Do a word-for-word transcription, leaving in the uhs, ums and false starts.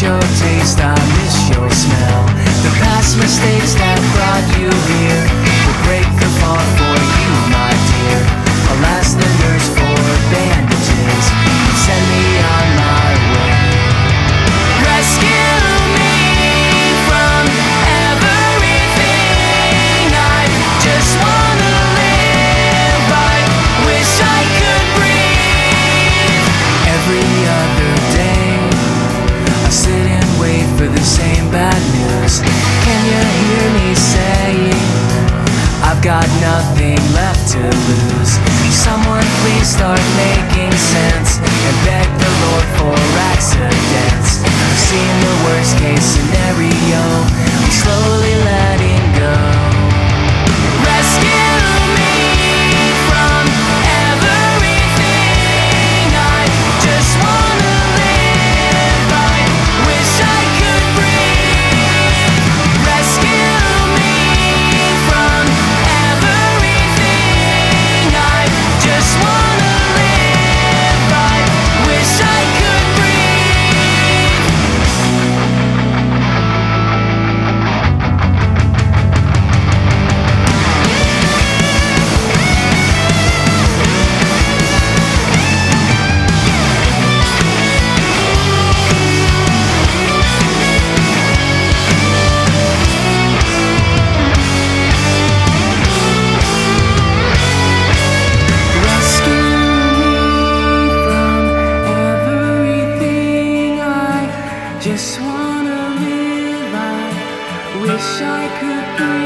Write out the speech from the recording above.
your taste, I miss your smell. The past mistakes that brought you here will break the fall for you, my dear. Alas, the nurse for bandages send me on my way. Rescue me from everything. I just wanna live. I wish I could breathe. Every other day I sit and wait for the same bad news. Can you hear me saying I've got nothing left to lose? Someone please start making sense and beg the Lord for accidents. I've seen the worst case scenario, I'm slowly letting go. Rescue me from everything. I just wanna live. I wish I could breathe. Rescue me from everything. I just wanna live. I wish I could breathe. Rescue me from everything. I just wanna live. I wish I could breathe.